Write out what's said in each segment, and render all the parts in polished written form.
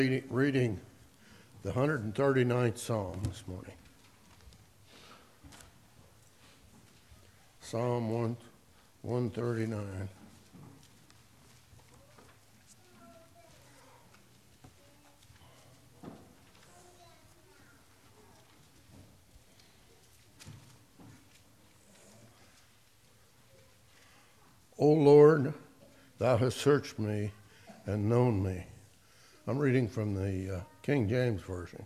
Reading the 139th Psalm this morning. Psalm 139. O Lord, thou hast searched me and known me. I'm reading from the King James Version.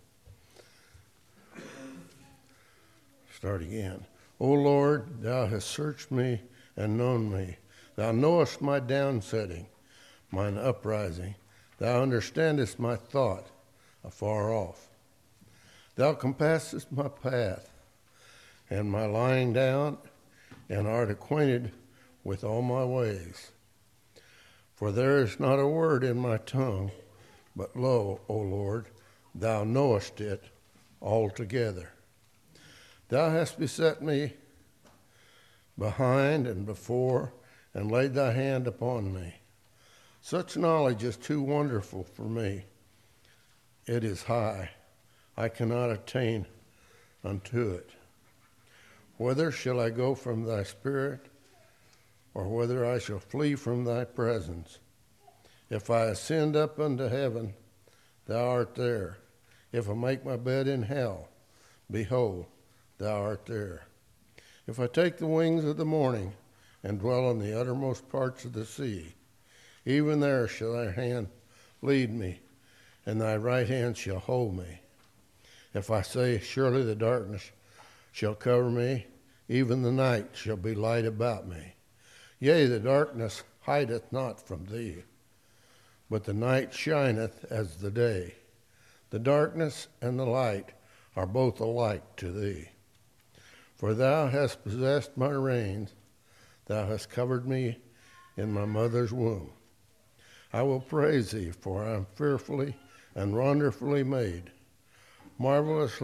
Start again. O Lord, thou hast searched me and known me. Thou knowest my downsetting, mine uprising. Thou understandest my thought afar off. Thou compassest my path and my lying down, and art acquainted with all my ways. For there is not a word in my tongue, but lo, O Lord, thou knowest it altogether. Thou hast beset me behind and before, and laid thy hand upon me. Such knowledge is too wonderful for me. It is high. I cannot attain unto it. Whither shall I go from thy spirit, or whether I shall flee from thy presence? If I ascend up unto heaven, thou art there. If I make my bed in hell, behold, thou art there. If I take the wings of the morning and dwell in the uttermost parts of the sea, even there shall thy hand lead me, and thy right hand shall hold me. If I say, surely the darkness shall cover me, even the night shall be light about me. Yea, the darkness hideth not from thee, but the night shineth as the day. The darkness and the light are both alike to thee. For thou hast possessed my reins, thou hast covered me in my mother's womb. I will praise thee, for I am fearfully and wonderfully made. Marvelous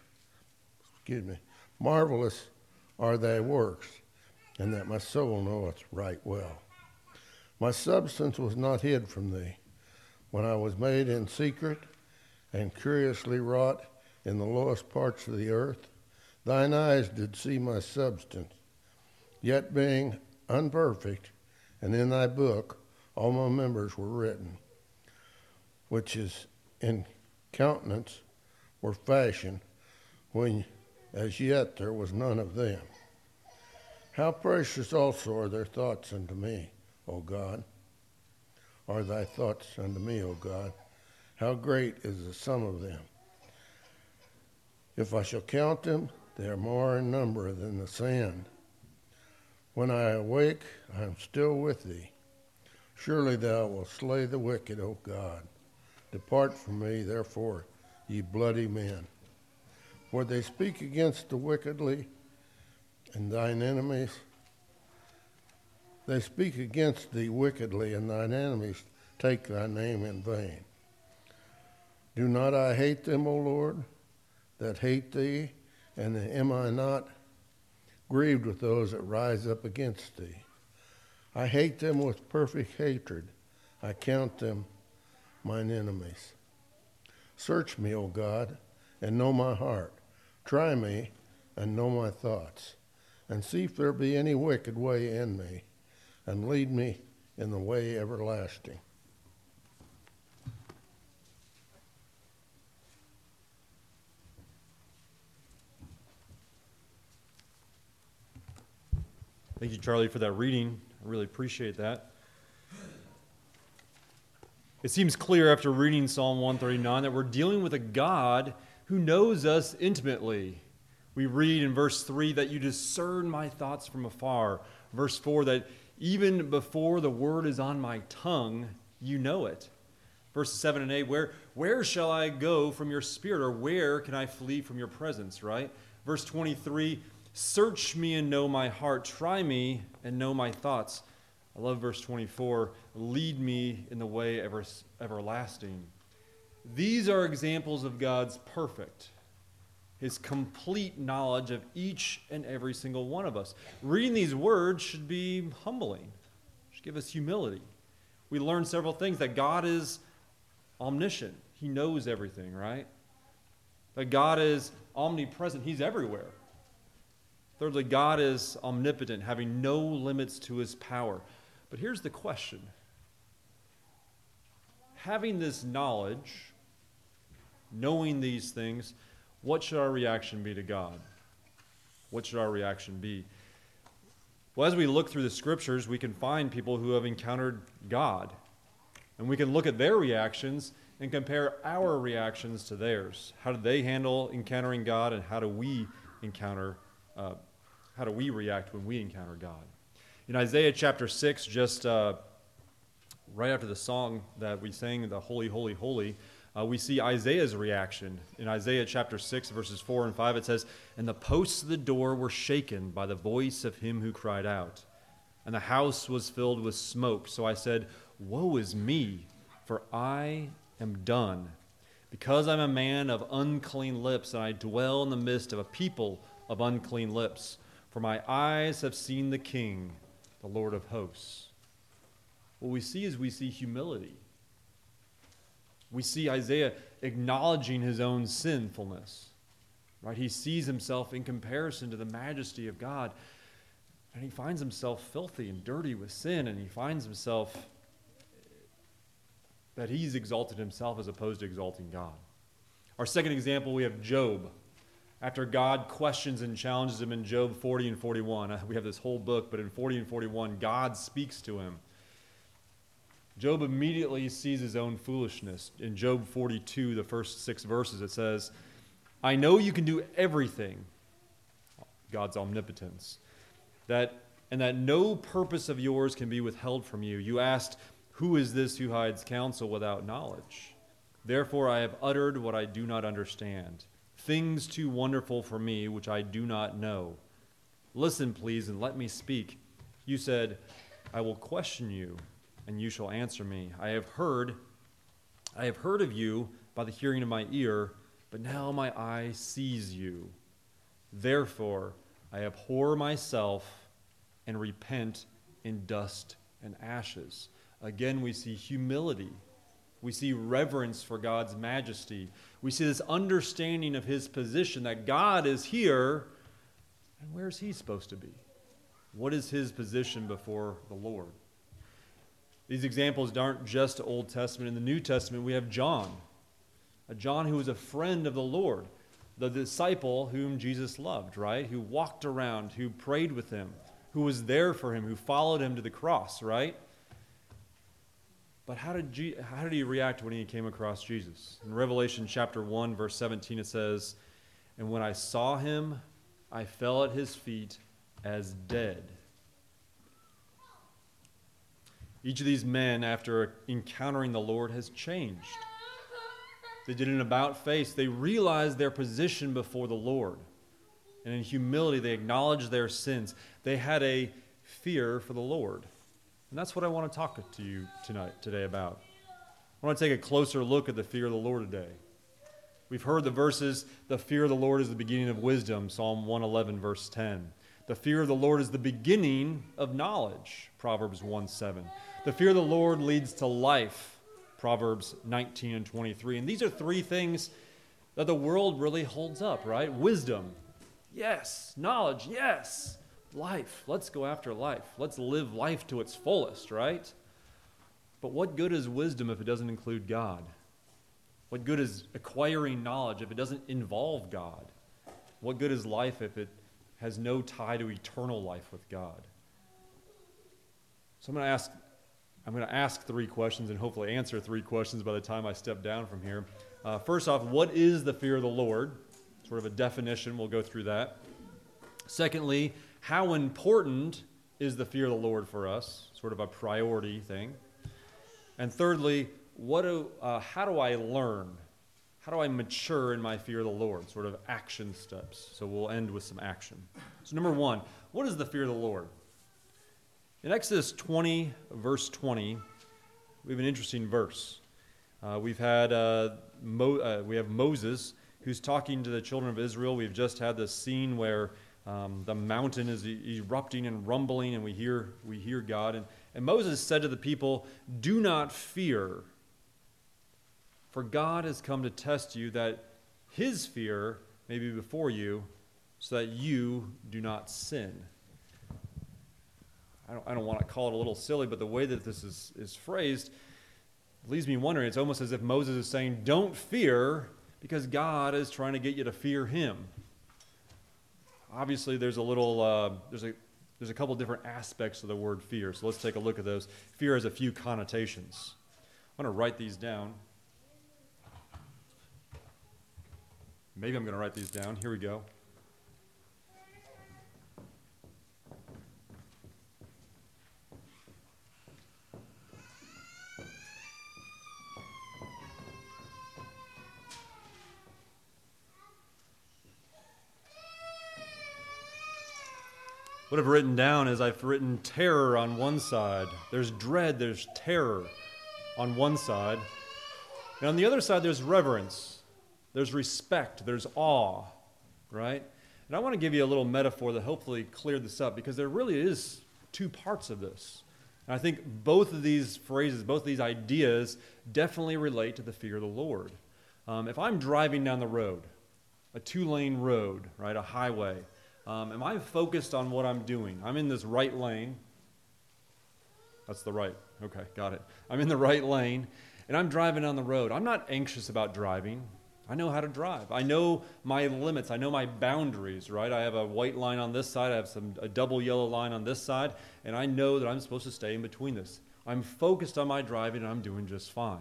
are thy works, and that my soul knoweth right well. My substance was not hid from thee, when I was made in secret and curiously wrought in the lowest parts of the earth. Thine eyes did see my substance, yet being unperfect, and in thy book all my members were written, which is in countenance were fashioned, when as yet there was none of them. How precious also are their thoughts unto me, O God. Are thy thoughts unto me, O God? How great is the sum of them. If I shall count them, they are more in number than the sand. When I awake, I am still with thee. Surely thou wilt slay the wicked, O God. Depart from me, therefore, ye bloody men. For they speak against the wickedly, and thine enemies. They speak against thee wickedly, and thine enemies take thy name in vain. Do not I hate them, O Lord, that hate thee? And am I not grieved with those that rise up against thee? I hate them with perfect hatred. I count them mine enemies. Search me, O God, and know my heart. Try me and know my thoughts, and see if there be any wicked way in me, and lead me in the way everlasting. Thank you, Charlie, for that reading. I really appreciate that. It seems clear after reading Psalm 139 that we're dealing with a God who knows us intimately. We read in verse 3 that you discern my thoughts from afar. Verse 4 that even before the word is on my tongue, you know it. Verses 7 and 8, where shall I go from your spirit, or where can I flee from your presence, right? Verse 23, search me and know my heart. Try me and know my thoughts. I love verse 24, lead me in the way everlasting. These are examples of God's perfect, his complete knowledge of each and every single one of us. Reading these words should be humbling, should give us humility. We learn several things, that God is omniscient. He knows everything, right? That God is omnipresent. He's everywhere. Thirdly, God is omnipotent, having no limits to his power. But here's the question. Having this knowledge, knowing these things, what should our reaction be to God? What should our reaction be? Well, as we look through the scriptures, we can find people who have encountered God. And we can look at their reactions and compare our reactions to theirs. How did they handle encountering God, and how do we react when we encounter God? In Isaiah chapter 6, just right after the song that we sang, the Holy, Holy, Holy, we see Isaiah's reaction. In Isaiah chapter 6, verses 4 and 5, it says, "And the posts of the door were shaken by the voice of him who cried out, and the house was filled with smoke. So I said, Woe is me, for I am done, because I'm a man of unclean lips, and I dwell in the midst of a people of unclean lips. For my eyes have seen the King, the Lord of hosts." What we see is we see humility. We see Isaiah acknowledging his own sinfulness. Right? He sees himself in comparison to the majesty of God, and he finds himself filthy and dirty with sin, and he finds himself that he's exalted himself as opposed to exalting God. Our second example, we have Job. After God questions and challenges him in Job 40 and 41, we have this whole book, but in 40 and 41, God speaks to him. Job immediately sees his own foolishness. In Job 42, the first 6 verses, it says, "I know you can do everything," God's omnipotence, and that no purpose of yours can be withheld from you. You asked, "Who is this who hides counsel without knowledge? Therefore I have uttered what I do not understand, things too wonderful for me which I do not know. Listen, please, and let me speak. You said, I will question you, and you shall answer me. I have heard of you by the hearing of my ear, but now my eye sees you. Therefore I abhor myself and repent in dust and ashes." Again, we see humility. We see reverence for God's majesty. We see this understanding of his position, that God is here, and where is he supposed to be? What is his position before the Lord? These examples aren't just Old Testament. In the New Testament, we have John, a John who was a friend of the Lord, the disciple whom Jesus loved, right? Who walked around, who prayed with him, who was there for him, who followed him to the cross, right? But how did he react when he came across Jesus? In Revelation chapter 1, verse 17, it says, "And when I saw him, I fell at his feet as dead." Each of these men, after encountering the Lord, has changed. They did an about-face. They realized their position before the Lord. And in humility, they acknowledged their sins. They had a fear for the Lord. And that's what I want to talk to you today about. I want to take a closer look at the fear of the Lord today. We've heard the verses, the fear of the Lord is the beginning of wisdom, Psalm 111, verse 10. The fear of the Lord is the beginning of knowledge, Proverbs 1:7. The fear of the Lord leads to life, Proverbs 19 and 23. And these are 3 things that the world really holds up, right? Wisdom, yes. Knowledge, yes. Life. Let's go after life. Let's live life to its fullest, right? But what good is wisdom if it doesn't include God? What good is acquiring knowledge if it doesn't involve God? What good is life if it has no tie to eternal life with God? So I'm going to ask 3 questions and hopefully answer 3 questions by the time I step down from here. First off, what is the fear of the Lord? Sort of a definition. We'll go through that. Secondly, how important is the fear of the Lord for us? Sort of a priority thing. And thirdly, how do I learn? How do I mature in my fear of the Lord? Sort of action steps. So we'll end with some action. So number 1, what is the fear of the Lord? In Exodus 20, verse 20, we have an interesting verse. We have Moses who's talking to the children of Israel. We've just had this scene where the mountain is erupting and rumbling, and we hear God. And Moses said to the people, "Do not fear. For God has come to test you, that his fear may be before you, so that you do not sin. I don't want to call it a little silly, but the way that this is phrased leaves me wondering. It's almost as if Moses is saying, don't fear, because God is trying to get you to fear him. Obviously, there's a couple different aspects of the word fear, so let's take a look at those. Fear has a few connotations. I'm going to write these down. Maybe I'm going to write these down. Here we go. What I've written down is I've written terror on one side. There's dread, there's terror on one side. And on the other side, there's reverence. There's respect. There's awe, right? And I want to give you a little metaphor that hopefully cleared this up, because there really is two parts of this. And I think both of these phrases, both of these ideas definitely relate to the fear of the Lord. If I'm driving down the road, a 2-lane road, right, a highway, am I focused on what I'm doing? I'm in this right lane. That's the right. Okay, got it. I'm in the right lane, and I'm driving down the road. I'm not anxious about driving. I know how to drive. I know my limits. I know my boundaries, right? I have a white line on this side. I have a double yellow line on this side, and I know that I'm supposed to stay in between this. I'm focused on my driving, and I'm doing just fine.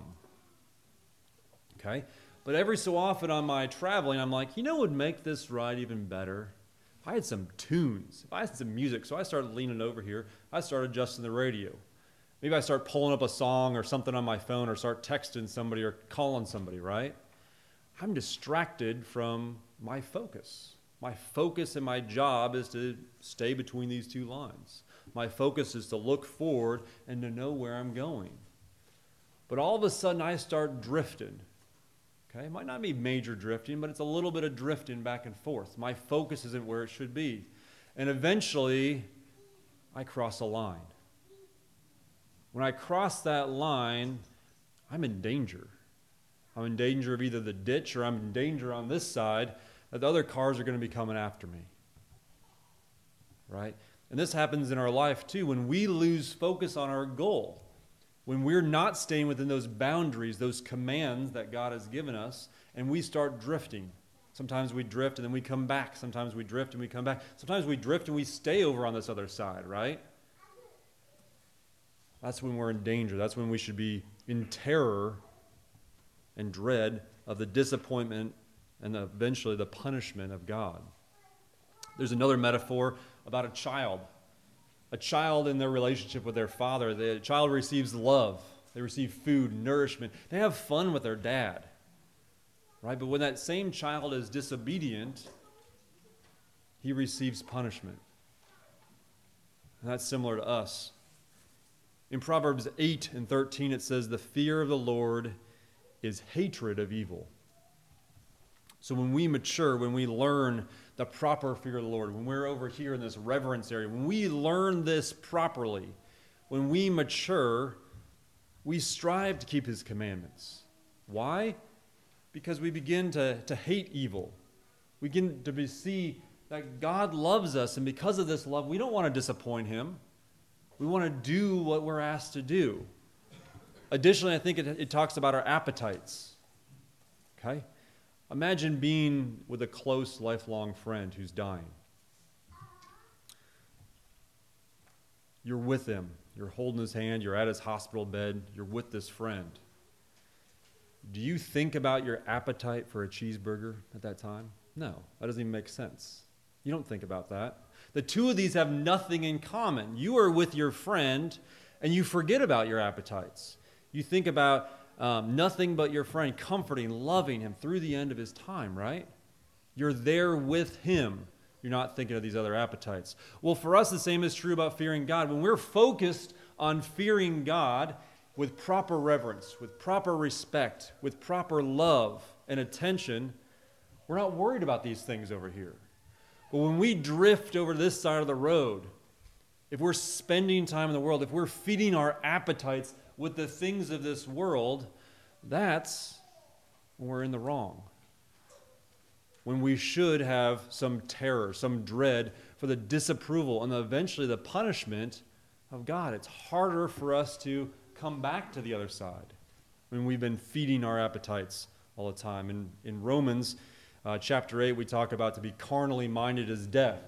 Okay? But every so often on my traveling, I'm like, you know what would make this ride even better? If I had some tunes, if I had some music. So I started leaning over here. I started adjusting the radio. Maybe I start pulling up a song or something on my phone, or start texting somebody or calling somebody, right? I'm distracted from my focus. My focus in my job is to stay between these two lines. My focus is to look forward and to know where I'm going. But all of a sudden I start drifting. Okay? It might not be major drifting, but it's a little bit of drifting back and forth. My focus isn't where it should be. And eventually I cross a line. When I cross that line, I'm in danger. I'm in danger of either the ditch, or I'm in danger on this side that the other cars are going to be coming after me. Right? And this happens in our life too. When we lose focus on our goal, when we're not staying within those boundaries, those commands that God has given us, and we start drifting. Sometimes we drift and then we come back. Sometimes we drift and we come back. Sometimes we drift and we stay over on this other side, right? That's when we're in danger. That's when we should be in terror and dread of the disappointment and eventually the punishment of God. There's another metaphor about a child. A child in their relationship with their father. The child receives love. They receive food, nourishment. They have fun with their dad. Right? But when that same child is disobedient, he receives punishment. And that's similar to us. In Proverbs 8 and 13, it says, "The fear of the Lord is hatred of evil." So when we mature, when we learn the proper fear of the Lord, when we're over here in this reverence area, when we learn this properly, when we mature, we strive to keep his commandments. Why? Because we begin to hate evil. We begin to see that God loves us, and because of this love, we don't want to disappoint him. We want to do what we're asked to do. Additionally, I think it talks about our appetites. Okay? Imagine being with a close, lifelong friend who's dying. You're with him. You're holding his hand. You're at his hospital bed. You're with this friend. Do you think about your appetite for a cheeseburger at that time? No, that doesn't even make sense. You don't think about that. The two of these have nothing in common. You are with your friend, and you forget about your appetites. You think about nothing but your friend, comforting, loving him through the end of his time, right? You're there with him. You're not thinking of these other appetites. Well, for us, the same is true about fearing God. When we're focused on fearing God with proper reverence, with proper respect, with proper love and attention, we're not worried about these things over here. But when we drift over to this side of the road, if we're spending time in the world, if we're feeding our appetites with the things of this world, that's when we're in the wrong. When we should have some terror, some dread for the disapproval and eventually the punishment of God. It's harder for us to come back to the other side when we've been feeding our appetites all the time. In Romans chapter 8, we talk about to be carnally minded is death.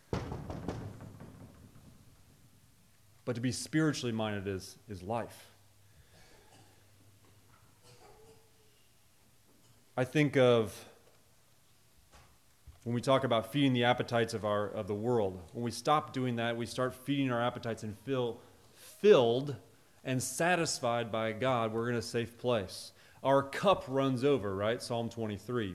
But to be spiritually minded is life. I think of when we talk about feeding the appetites of the world. When we stop doing that, we start feeding our appetites and feel filled and satisfied by God, we're in a safe place. Our cup runs over, right? Psalm 23.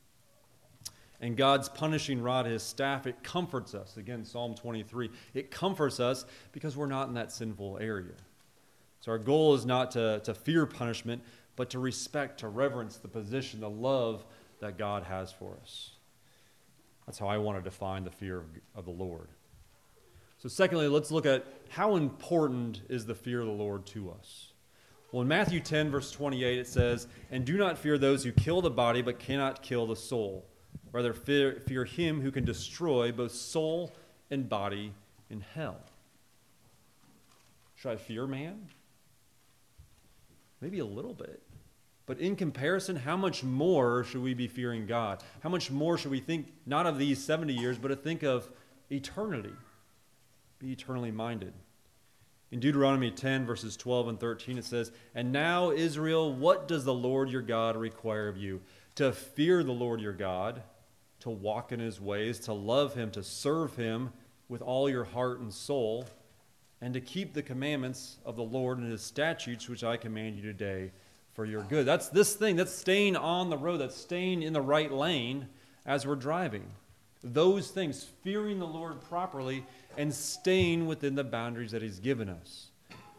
And God's punishing rod, his staff, it comforts us. Again, Psalm 23. It comforts us because we're not in that sinful area. So our goal is not to fear punishment, but to respect, to reverence the position, the love that God has for us. That's how I want to define the fear of the Lord. So secondly, let's look at how important is the fear of the Lord to us. Well, in Matthew 10, verse 28, it says, "And do not fear those who kill the body but cannot kill the soul. Rather, fear him who can destroy both soul and body in hell." Should I fear man? Maybe a little bit. But in comparison, how much more should we be fearing God? How much more should we think, not of these 70 years, but to think of eternity? Be eternally minded. In Deuteronomy 10, verses 12 and 13, it says, "And now, Israel, what does the Lord your God require of you? To fear the Lord your God, to walk in his ways, to love him, to serve him with all your heart and soul, and to keep the commandments of the Lord and his statutes, which I command you today for your good." That's this thing. That's staying on the road. That's staying in the right lane as we're driving. Those things, fearing the Lord properly and staying within the boundaries that he's given us.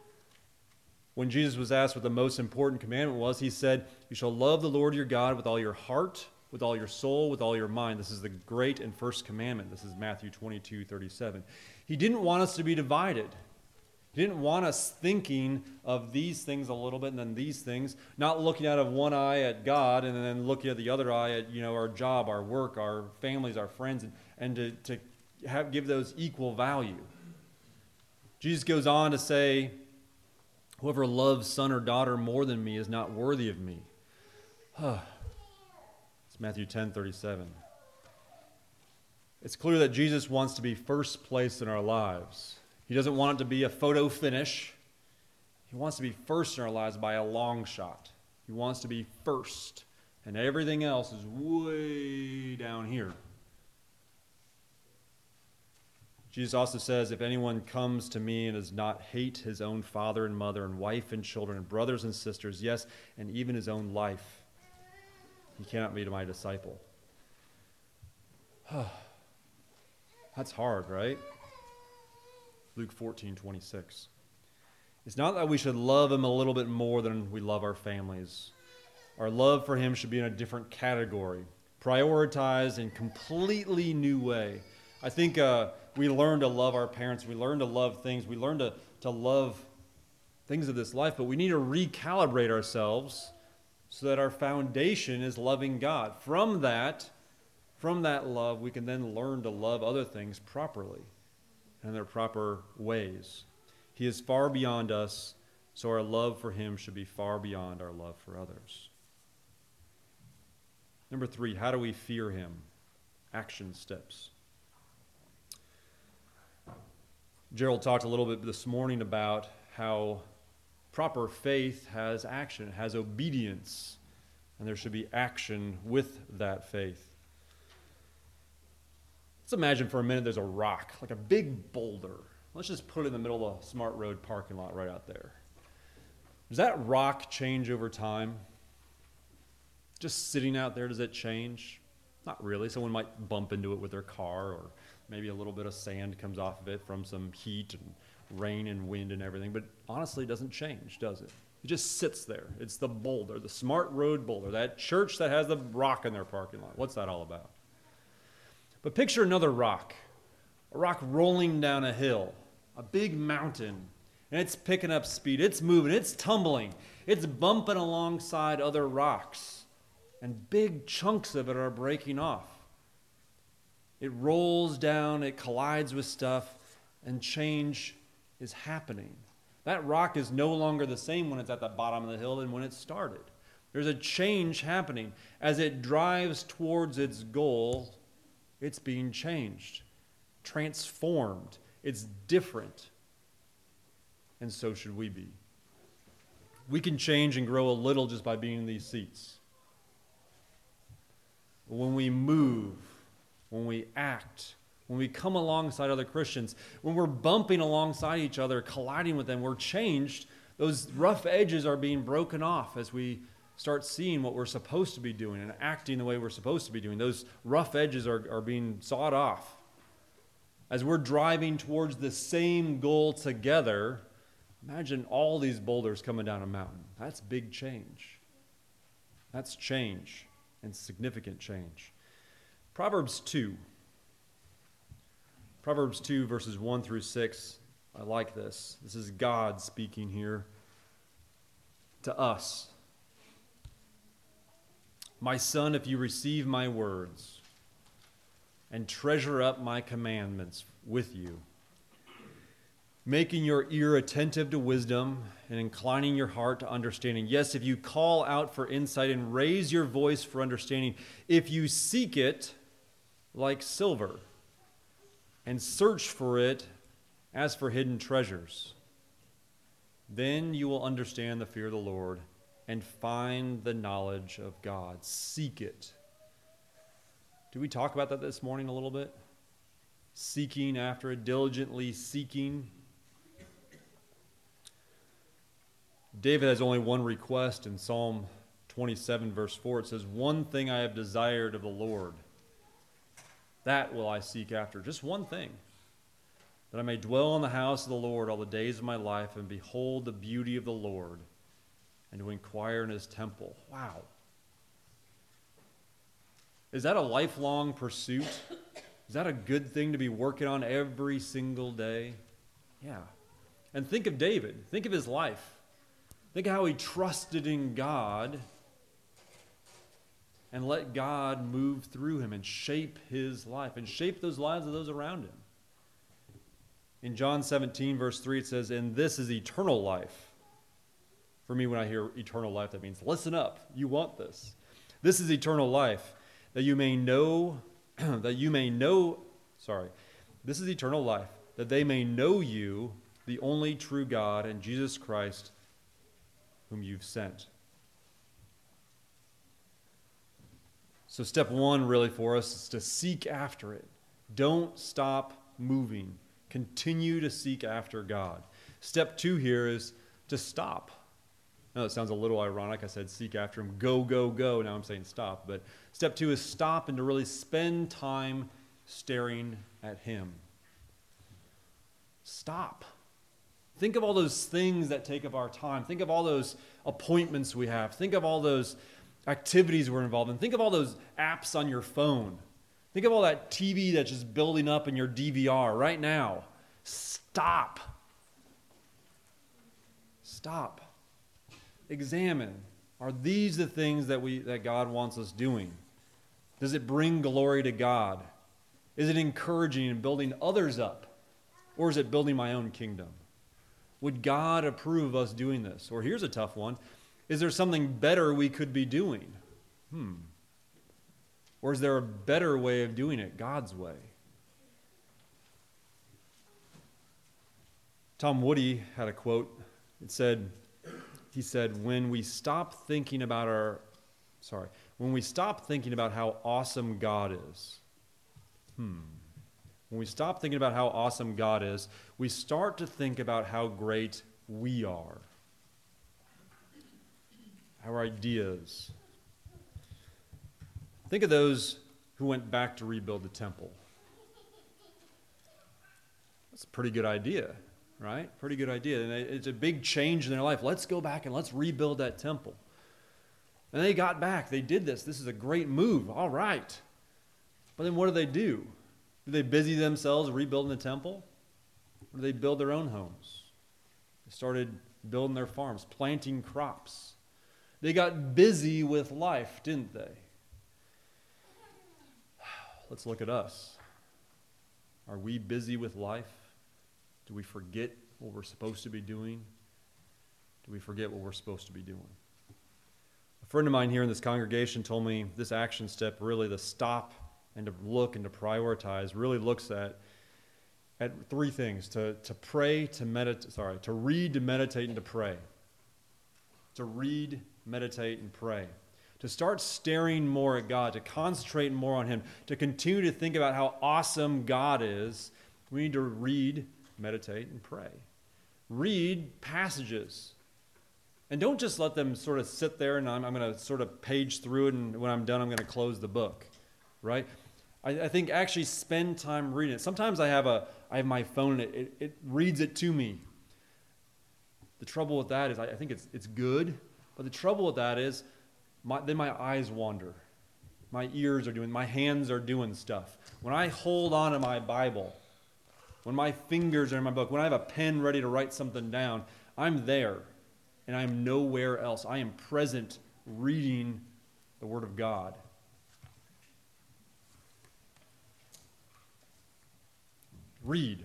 When Jesus was asked what the most important commandment was, he said, "You shall love the Lord your God with all your heart, with all your soul, with all your mind." This is the great and first commandment. This is Matthew 22:37. He didn't want us to be divided. He didn't want us thinking of these things a little bit and then these things, not looking out of one eye at God and then looking at the other eye at our job, our work, our families, our friends, and to give those equal value. Jesus goes on to say, "Whoever loves son or daughter more than me is not worthy of me." It's Matthew 10:37. It's clear that Jesus wants to be first place in our lives. He doesn't want it to be a photo finish. He wants to be first in our lives by a long shot. He wants to be first, and everything else is way down here. Jesus also says, "If anyone comes to me and does not hate his own father and mother and wife and children and brothers and sisters, yes, and even his own life, he cannot be my disciple." That's hard, right? Luke 14:26. It's not that we should love him a little bit more than we love our families. Our love for him should be in a different category, prioritized in a completely new way. I think we learn to love our parents. We learn to love things. We learn to love things of this life, but we need to recalibrate ourselves so that our foundation is loving God. From that love, we can then learn to love other things properly and in their proper ways. He is far beyond us, so our love for him should be far beyond our love for others. Number 3, how do we fear him? Action steps. Gerald talked a little bit this morning about how proper faith has action, has obedience, and there should be action with that faith. Let's imagine for a minute there's a rock, like a big boulder. Let's just put it in the middle of a Smart Road parking lot right out there. Does that rock change over time? Just sitting out there, does it change? Not really. Someone might bump into it with their car, or maybe a little bit of sand comes off of it from some heat and rain and wind and everything. But honestly, it doesn't change, does it? It just sits there. It's the boulder, the Smart Road boulder, that church that has the rock in their parking lot. What's that all about? But picture another rock, a rock rolling down a hill, a big mountain, and it's picking up speed. It's moving. It's tumbling. It's bumping alongside other rocks. and big chunks of it are breaking off. It rolls down, it collides with stuff, and change is happening. That rock is no longer the same when it's at the bottom of the hill than when it started. There's a change happening. As it drives towards its goal, it's being changed, transformed. It's different. And so should we be. We can change and grow a little just by being in these seats. But when we move, when we act, when we come alongside other Christians, when we're bumping alongside each other, colliding with them, we're changed. Those rough edges are being broken off as we start seeing what we're supposed to be doing and acting the way we're supposed to be doing. Those rough edges are being sawed off. As we're driving towards the same goal together, imagine all these boulders coming down a mountain. That's big change. That's change, and significant change. Proverbs 2, verses 1 through 6. I like this. This is God speaking here to us. My son, if you receive my words and treasure up my commandments with you, making your ear attentive to wisdom and inclining your heart to understanding. Yes, if you call out for insight and raise your voice for understanding, if you seek it like silver and search for it as for hidden treasures, then you will understand the fear of the Lord and find the knowledge of God. Seek it. Did we talk about that this morning a little bit? Seeking after it, diligently seeking. David has only one request in Psalm 27, verse 4. It says, one thing I have desired of the Lord, that will I seek after. Just one thing. That I may dwell in the house of the Lord all the days of my life and behold the beauty of the Lord and to inquire in his temple. Wow. Is that a lifelong pursuit? Is that a good thing to be working on every single day? Yeah. And think of David. Think of his life. Think of how he trusted in God and let God move through him and shape his life and shape those lives of those around him. In John 17, verse 3, it says, and this is eternal life. For me, when I hear eternal life, that means listen up. You want this. This is eternal life, that you may know, this is eternal life, that they may know you, the only true God, and Jesus Christ, whom you've sent. So step one really for us is to seek after it. Don't stop moving. Continue to seek after God. Step two here is to stop. I know it sounds a little ironic. I said seek after him. Go, go, go. Now I'm saying stop. But step two is stop and to really spend time staring at him. Stop. Think of all those things that take up our time. Think of all those appointments we have. Think of all those activities we're involved in. Think of all those apps on your phone. Think of all that TV that's just building up in your DVR right now. Stop. Stop. Examine. Are these the things that God wants us doing? Does it bring glory to God? Is it encouraging and building others up? Or is it building my own kingdom? Would God approve of us doing this? Or here's a tough one. Is there something better we could be doing? Or is there a better way of doing it, God's way? Tom Woody had a quote. He said, when we stop thinking about how awesome God is, when we stop thinking about how awesome God is, we start to think about how great we are. Our ideas. Think of those who went back to rebuild the temple. That's a pretty good idea, right? Pretty good idea. And it's a big change in their life. Let's go back and let's rebuild that temple. And they got back. They did this. This is a great move. All right. But then what do? Do they busy themselves rebuilding the temple? Or do they build their own homes? They started building their farms, planting crops. They got busy with life, didn't they? Let's look at us. Are we busy with life? Do we forget what we're supposed to be doing? Do we forget what we're supposed to be doing? A friend of mine here in this congregation told me this action step, really the stop and to look and to prioritize, really looks at three things: to pray, to read, to meditate, and to pray. To read, meditate, and pray. To start staring more at God, to concentrate more on Him, to continue to think about how awesome God is, we need to read, meditate, and pray. Read passages. And don't just let them sort of sit there and I'm going to sort of page through it, and when I'm done, I'm going to close the book, right? I think actually spend time reading it. Sometimes I have my phone and it reads it to me. The trouble with that is I think it's good, but the trouble with that is then my eyes wander. My my hands are doing stuff. When I hold on to my Bible, when my fingers are in my book, when I have a pen ready to write something down, I'm there and I'm nowhere else. I am present reading the Word of God. Read.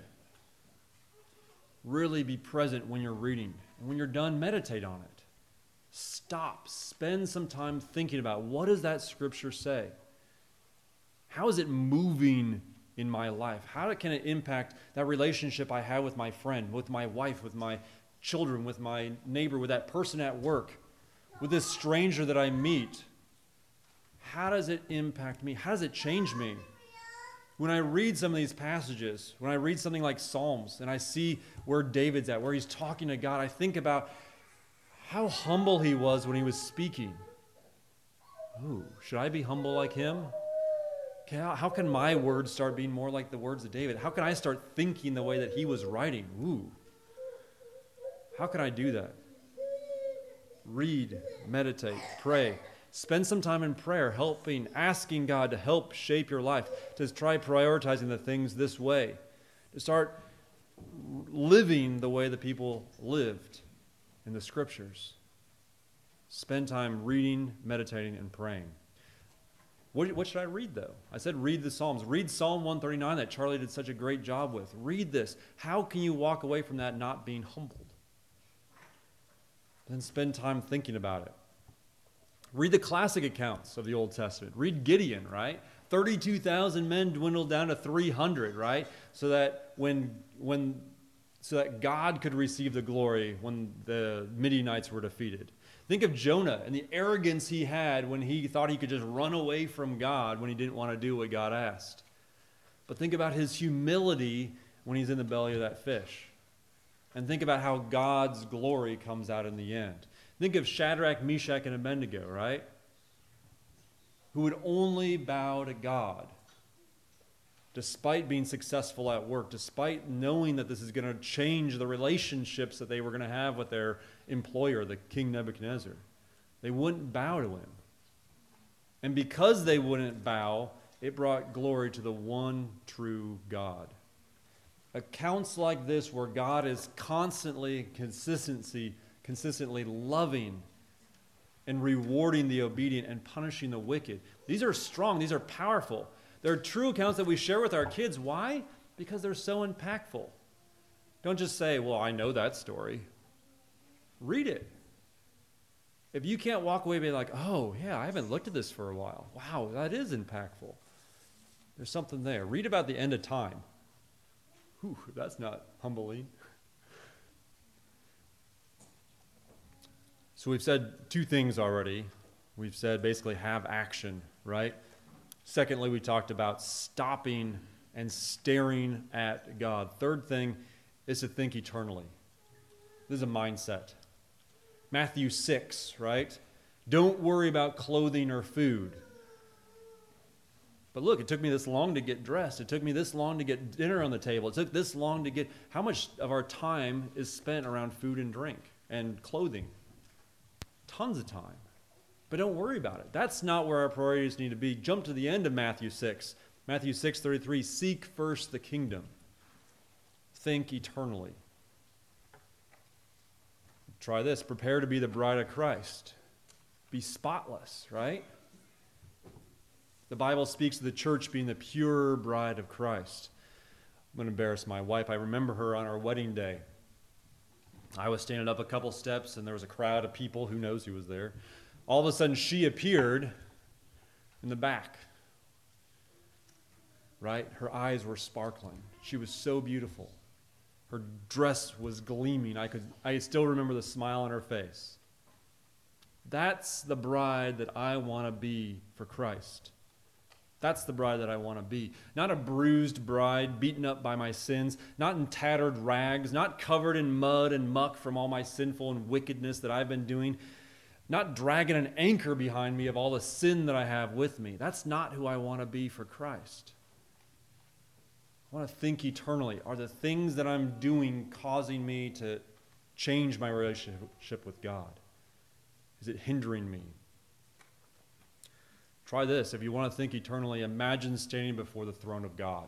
Really be present when you're reading. And when you're done, meditate on it. Stop. Spend some time thinking about, what does that scripture say? How is it moving in my life? How can it impact that relationship I have with my friend, with my wife, with my children, with my neighbor, with that person at work, with this stranger that I meet? How does it impact me? How does it change me? When I read some of these passages, when I read something like Psalms, and I see where David's at, where he's talking to God, I think about how humble he was when he was speaking. Ooh, should I be humble like him? How can my words start being more like the words of David? How can I start thinking the way that he was writing? Ooh. How can I do that? Read, meditate, pray. Spend some time in prayer, asking God to help shape your life, to try prioritizing the things this way, to start living the way the people lived in the Scriptures. Spend time reading, meditating, and praying. What should I read, though? I said read the Psalms. Read Psalm 139 that Charlie did such a great job with. Read this. How can you walk away from that not being humbled? Then spend time thinking about it. Read the classic accounts of the Old Testament. Read Gideon, right? 32,000 men dwindled down to 300, right? So that so that God could receive the glory when the Midianites were defeated. Think of Jonah and the arrogance he had when he thought he could just run away from God when he didn't want to do what God asked. But think about his humility when he's in the belly of that fish. And think about how God's glory comes out in the end. Think of Shadrach, Meshach, and Abednego, right? Who would only bow to God despite being successful at work, despite knowing that this is going to change the relationships that they were going to have with their employer, the King Nebuchadnezzar. They wouldn't bow to him. And because they wouldn't bow, it brought glory to the one true God. Accounts like this where God is consistently loving and rewarding the obedient and punishing the wicked. These are strong. These are powerful. They're true accounts that we share with our kids. Why? Because they're so impactful. Don't just say, well, I know that story. Read it. If you can't walk away being like, oh, yeah, I haven't looked at this for a while. Wow, that is impactful. There's something there. Read about the end of time. Whew, that's not humbling. So we've said two things already. We've said basically have action, right? Secondly, we talked about stopping and staring at God. Third thing is to think eternally. This is a mindset. Matthew 6, right? Don't worry about clothing or food. But look, it took me this long to get dressed. It took me this long to get dinner on the table. It took this long to get... How much of our time is spent around food and drink and clothing? Tons of time. But don't worry about it. That's not where our priorities need to be. Jump to the end of Matthew 6. Matthew 6:33, seek first the kingdom. Think eternally. Try this. Prepare to be the bride of Christ. be spotless, right? The Bible speaks of the church being the pure bride of Christ. I'm going to embarrass my wife. I remember her on our wedding day. I was standing up a couple steps, and there was a crowd of people. Who knows who was there? All of a sudden, she appeared in the back. Right? Her eyes were sparkling. She was so beautiful. Her dress was gleaming. I still remember the smile on her face. That's the bride that I want to be for Christ. That's the bride that I want to be. Not a bruised bride, beaten up by my sins, not in tattered rags, not covered in mud and muck from all my sinful and wickedness that I've been doing, not dragging an anchor behind me of all the sin that I have with me. That's not who I want to be for Christ. I want to think eternally. Are the things that I'm doing causing me to change my relationship with God? Is it hindering me? Try this. If you want to think eternally, imagine standing before the throne of God.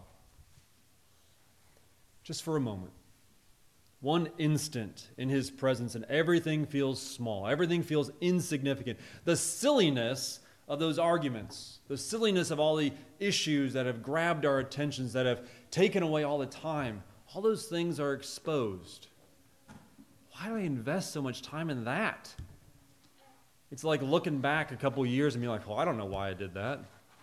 Just for a moment. One instant in his presence, and everything feels small. Everything feels insignificant. The silliness of those arguments, the silliness of all the issues that have grabbed our attentions, that have taken away all the time, all those things are exposed. Why do I invest so much time in that? It's like looking back a couple years and being like, well, I don't know why I did that.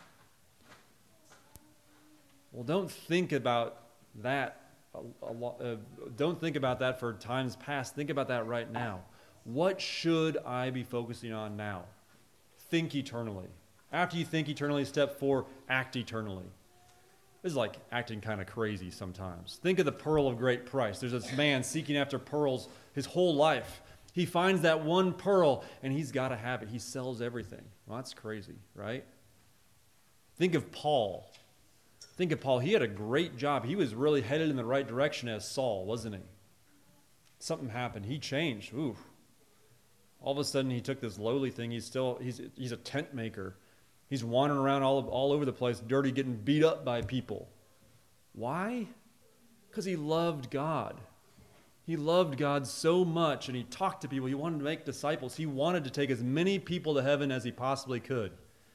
Well, don't think about that don't think about that for times past. Think about that right now. What should I be focusing on now? Think eternally. After you think eternally, step 4, act eternally. This is like acting kind of crazy sometimes. Think of the pearl of great price. There's this man seeking after pearls his whole life. He finds that one pearl, and he's got to have it. He sells everything. Well, that's crazy, right? Think of Paul. He had a great job. He was really headed in the right direction as Saul, wasn't he? Something happened. He changed. Ooh. All of a sudden, he took this lowly thing. He's a tent maker. He's wandering around all over the place, dirty, getting beat up by people. Why? Because he loved God. He loved God so much, and he talked to people. He wanted to make disciples. He wanted to take as many people to heaven as he possibly could.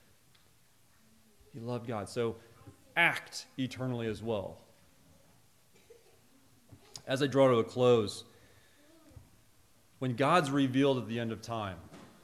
He loved God. So act eternally as well. As I draw to a close, when God's revealed at the end of time,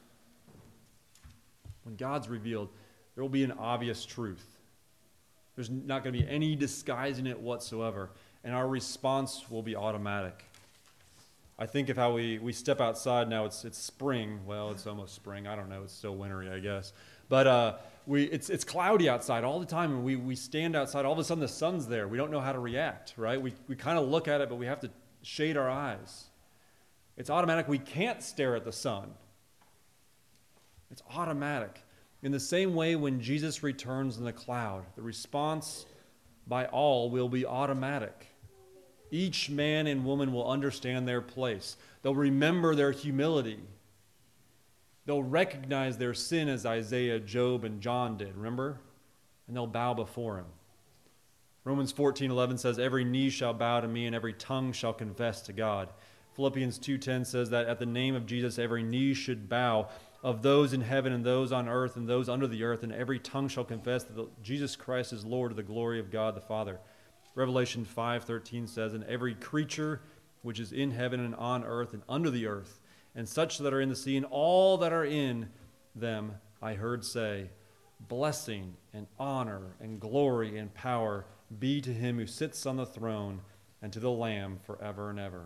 there will be an obvious truth. There's not going to be any disguising it whatsoever, and our response will be automatic. I think of how we step outside now. It's spring. Well, it's almost spring. I don't know. It's still wintry, I guess. But it's cloudy outside all the time, and we stand outside. All of a sudden, the sun's there. We don't know how to react, right? We kind of look at it, but we have to shade our eyes. It's automatic. We can't stare at the sun. It's automatic. In the same way, when Jesus returns in the cloud, the response by all will be automatic. Each man and woman will understand their place. They'll remember their humility. They'll recognize their sin as Isaiah, Job, and John did, remember? And they'll bow before him. Romans 14:11 says, every knee shall bow to me and every tongue shall confess to God. Philippians 2:10 says that at the name of Jesus, every knee should bow, of those in heaven and those on earth and those under the earth, and every tongue shall confess that Jesus Christ is Lord, to the glory of God the Father. Revelation 5:13 says, and every creature which is in heaven and on earth and under the earth, and such that are in the sea, and all that are in them, I heard say, blessing and honor and glory and power be to him who sits on the throne and to the Lamb forever and ever.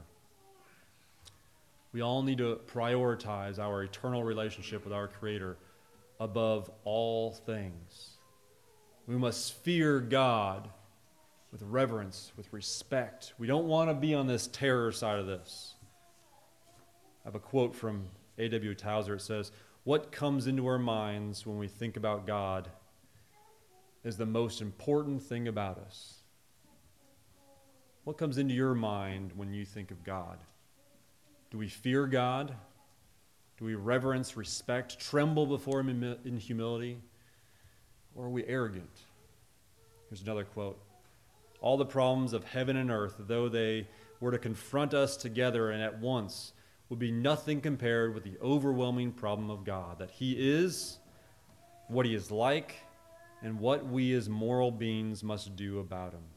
We all need to prioritize our eternal relationship with our Creator above all things. We must fear God with reverence, with respect. We don't want to be on this terror side of this. I have a quote from A.W. Tozer. It says, what comes into our minds when we think about God is the most important thing about us. What comes into your mind when you think of God? Do we fear God? Do we reverence, respect, tremble before him in humility? Or are we arrogant? Here's another quote. All the problems of heaven and earth, though they were to confront us together and at once, would be nothing compared with the overwhelming problem of God, that he is, what he is like, and what we as moral beings must do about him.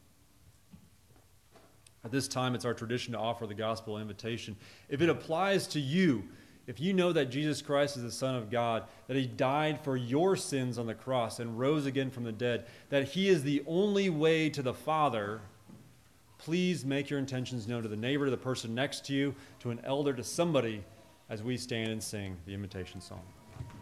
At this time, it's our tradition to offer the gospel invitation. If it applies to you, if you know that Jesus Christ is the Son of God, that he died for your sins on the cross and rose again from the dead, that he is the only way to the Father, please make your intentions known to the neighbor, to the person next to you, to an elder, to somebody, as we stand and sing the invitation song.